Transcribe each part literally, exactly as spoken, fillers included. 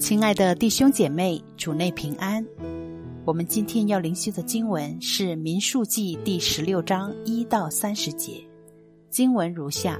亲爱的弟兄姐妹，主内平安。我们今天要灵修的经文是民数记第十六章一到三十节。经文如下：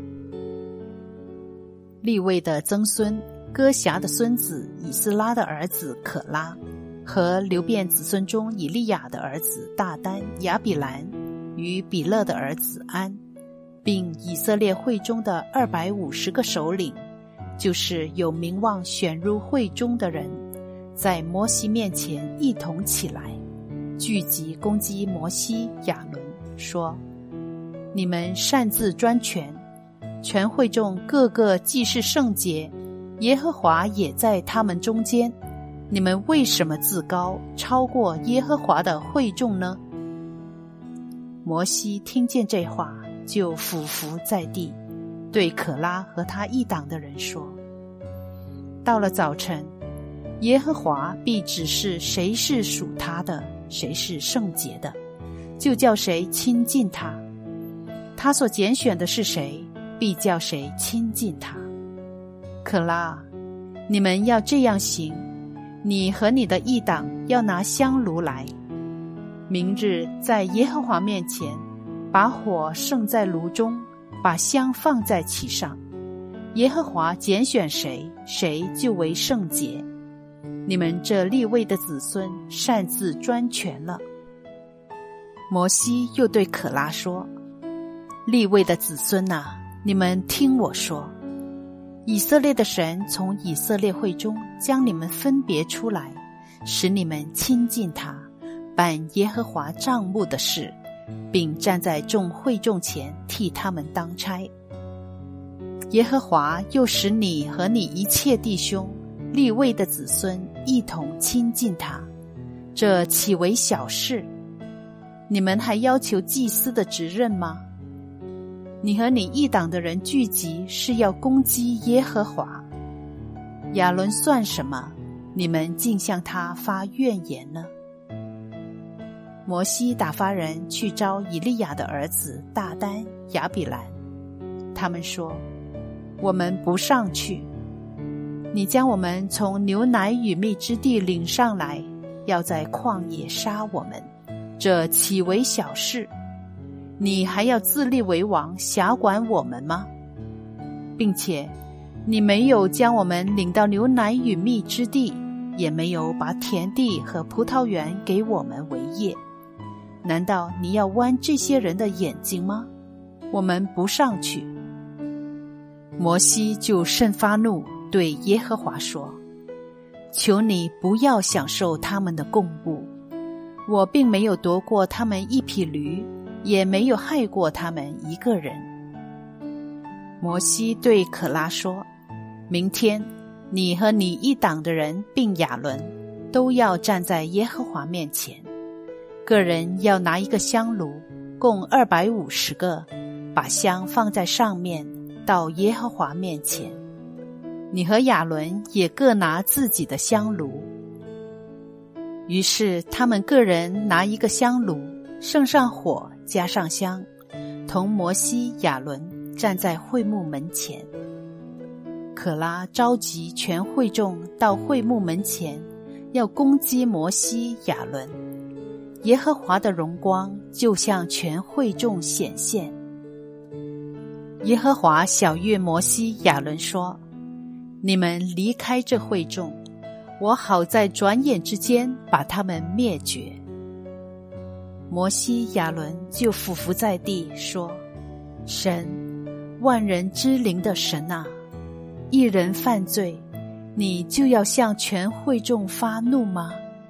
利未的曾孙哥辖的孙子以斯拉的儿子可拉，和流便子孙中以利亚的儿子大丹、亚比兰与比勒的儿子安，并以色列会中的二百五十个首领，就是有名望选入会中的人，在摩西面前一同起来，聚集攻击摩西、亚伦，说：你们擅自专权，全会众个个既是圣洁，耶和华也在他们中间，你们为什么自高，超过耶和华的会众呢？摩西听见这话，就俯伏在地，对可拉和他一党的人说：到了早晨，耶和华必指示谁是属他的，谁是圣洁的，就叫谁亲近他。他所拣选的是谁，必叫谁亲近他。可拉，你们要这样行，你和你的一党要拿香炉来，明日在耶和华面前，把火盛在炉中，把香放在其上。耶和华拣选谁，谁就为圣洁。你们这利未的子孙擅自专权了。摩西又对可拉说：利未的子孙啊，你们听我说，以色列的神从以色列会中将你们分别出来，使你们亲近他，办耶和华帐幕的事，并站在众会众前替他们当差。耶和华又使你和你一切弟兄利未的子孙一同亲近他，这岂为小事？你们还要求祭司的职任吗？你和你一党的人聚集，是要攻击耶和华。亚伦算什么？你们竟向他发怨言呢？摩西打发人去招以利亚的儿子大丹、亚比兰，他们说：我们不上去，你将我们从牛奶与蜜之地领上来，要在旷野杀我们，这岂为小事？你还要自立为王，辖管我们吗？并且你没有将我们领到牛奶与蜜之地，也没有把田地和葡萄园给我们为业，难道你要剜这些人的眼睛吗？我们不上去。摩西就甚发怒，对耶和华说：求你不要享受他们的供物，我并没有夺过他们一匹驴，也没有害过他们一个人。摩西对可拉说：明天你和你一党的人并亚伦都要站在耶和华面前，个人要拿一个香炉，共二百五十个，把香放在上面，到耶和华面前。你和亚伦也各拿自己的香炉。于是他们个人拿一个香炉，盛上火，加上香，同摩西、亚伦站在会幕门前。可拉召集全会众到会幕门前，要攻击摩西、亚伦。耶和华的荣光就向全会众显现。耶和华晓谕摩西、亚伦说：你们离开这会众，我好在转眼之间把他们灭绝。摩西、亚伦就俯伏在地说：神，万人之灵的神啊，一人犯罪，你就要向全会众发怒吗？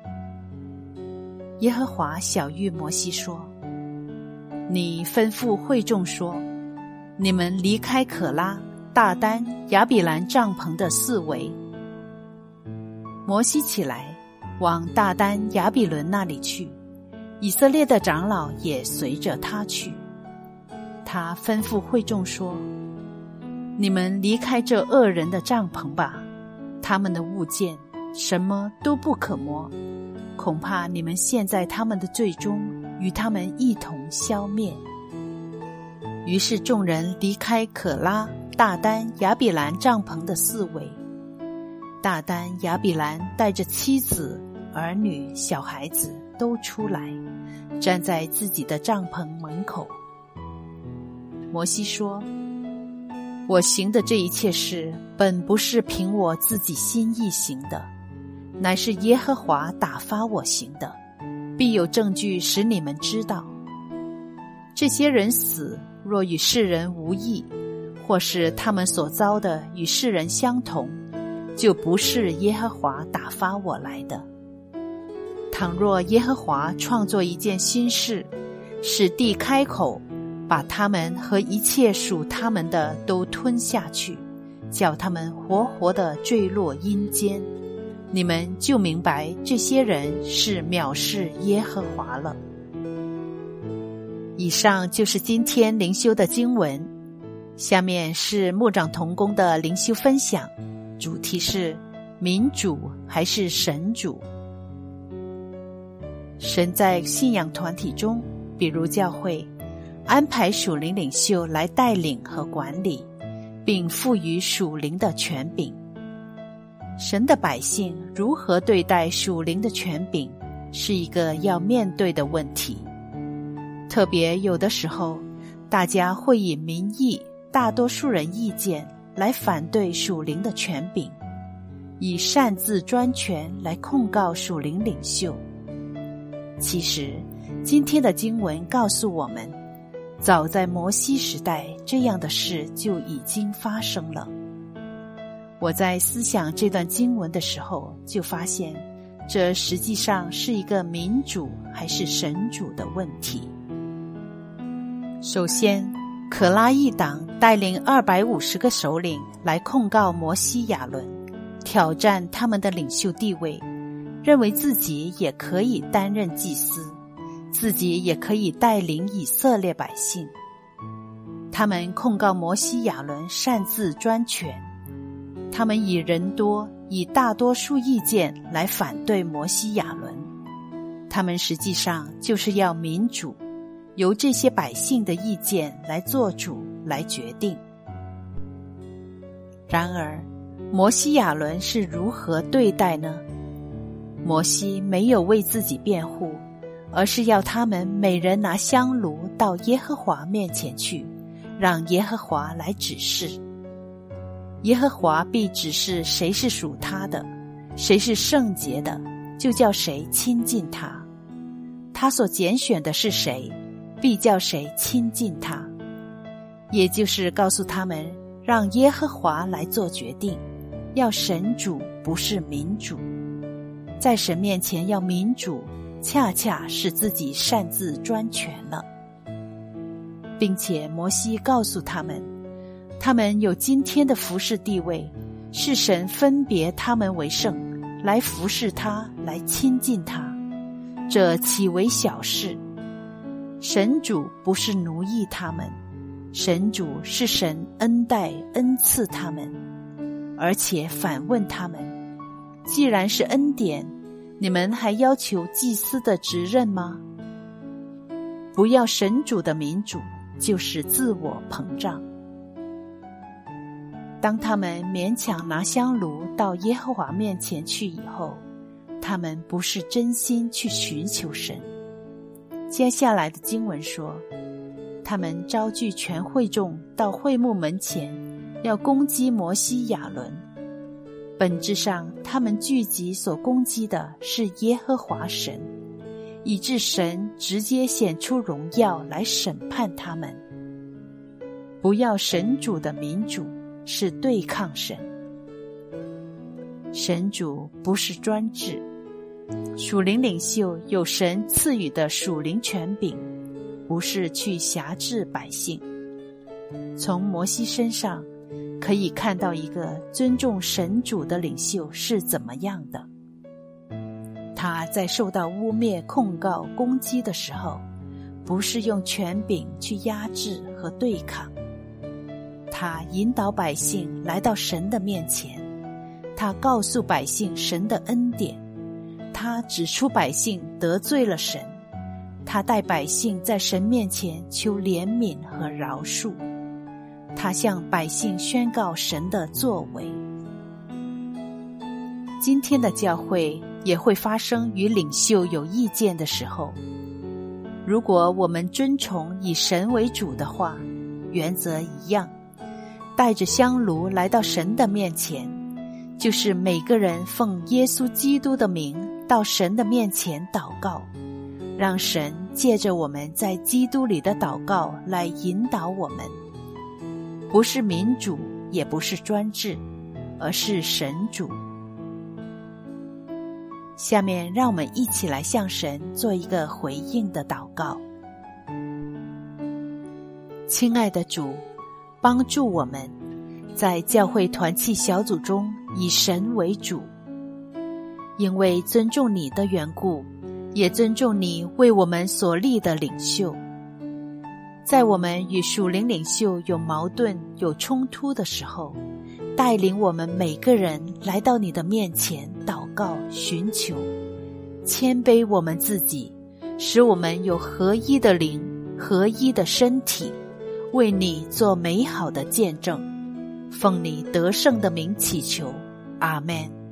耶和华晓谕摩西说：你吩咐会众说，你们离开可拉、大丹、亚比兰帐篷的四围。摩西起来，往大丹、亚比伦那里去，以色列的长老也随着他去。他吩咐会众说：你们离开这恶人的帐篷吧，他们的物件什么都不可摸，恐怕你们陷在他们的罪中，与他们一同消灭。于是众人离开可拉、大丹、亚比兰帐篷的四围。 大丹、亚比兰带着妻子、儿女、小孩子都出来，站在自己的帐篷门口。摩西说：我行的这一切事，本不是凭我自己心意行的，乃是耶和华打发我行的，必有证据使你们知道。这些人死，若与世人无异，或是他们所遭的与世人相同，就不是耶和华打发我来的。倘若耶和华创作一件新事，使地开口，把他们和一切属他们的都吞下去，叫他们活活地坠落阴间，你们就明白这些人是藐视耶和华了。以上就是今天灵修的经文，下面是牧长同工的灵修分享，主题是民主还是神主？神在信仰团体中，比如教会，安排属灵领袖来带领和管理，并赋予属灵的权柄。神的百姓如何对待属灵的权柄，是一个要面对的问题。特别有的时候，大家会以民意、大多数人意见来反对属灵的权柄，以擅自专权来控告属灵领袖。其实，今天的经文告诉我们，早在摩西时代，这样的事就已经发生了。我在思想这段经文的时候，就发现，这实际上是一个民主还是神主的问题。首先，可拉一党带领二百五十个首领来控告摩西亚伦，挑战他们的领袖地位，认为自己也可以担任祭司，自己也可以带领以色列百姓。他们控告摩西亚伦擅自专权，他们以人多、以大多数意见来反对摩西亚伦，他们实际上就是要民主，由这些百姓的意见来做主，来决定。然而，摩西亚伦是如何对待呢？摩西没有为自己辩护，而是要他们每人拿香炉到耶和华面前去，让耶和华来指示。耶和华必指示谁是属他的，谁是圣洁的，就叫谁亲近他。他所拣选的是谁，必叫谁亲近他。也就是告诉他们，让耶和华来做决定，要神主，不是民主。在神面前要民主，恰恰是自己擅自专权了。并且摩西告诉他们，他们有今天的服事地位，是神分别他们为圣，来服侍他，来亲近他，这岂为小事？神主不是奴役他们，神主是神恩待恩赐他们，而且反问他们，既然是恩典，你们还要求祭司的职任吗？不要神主的民主，就是自我膨胀。当他们勉强拿香炉到耶和华面前去以后，他们不是真心去寻求神。接下来的经文说，他们招聚全会众到会幕门前，要攻击摩西亚伦。本质上，他们聚集所攻击的是耶和华神，以致神直接显出荣耀来审判他们。不要神主的民主，是对抗神。神主不是专制，属灵领袖有神赐予的属灵权柄，不是去辖制百姓。从摩西身上可以看到一个尊重神主的领袖是怎么样的。他在受到污蔑、控告、攻击的时候，不是用权柄去压制和对抗，他引导百姓来到神的面前，他告诉百姓神的恩典，他指出百姓得罪了神，他带百姓在神面前求怜悯和饶恕，他向百姓宣告神的作为。 今天的教会也会发生与领袖有意见的时候。如果我们遵从以神为主的话，原则一样，带着香炉来到神的面前，就是每个人奉耶稣基督的名到神的面前祷告，让神借着我们在基督里的祷告来引导我们。不是民主，也不是专制，而是神主。下面让我们一起来向神做一个回应的祷告。亲爱的主，帮助我们在教会团契小组中以神为主，因为尊重你的缘故，也尊重你为我们所立的领袖。在我们与属灵领袖有矛盾有冲突的时候，带领我们每个人来到你的面前祷告寻求，谦卑我们自己，使我们有合一的灵，合一的身体，为你做美好的见证。奉你得胜的名祈求，阿们。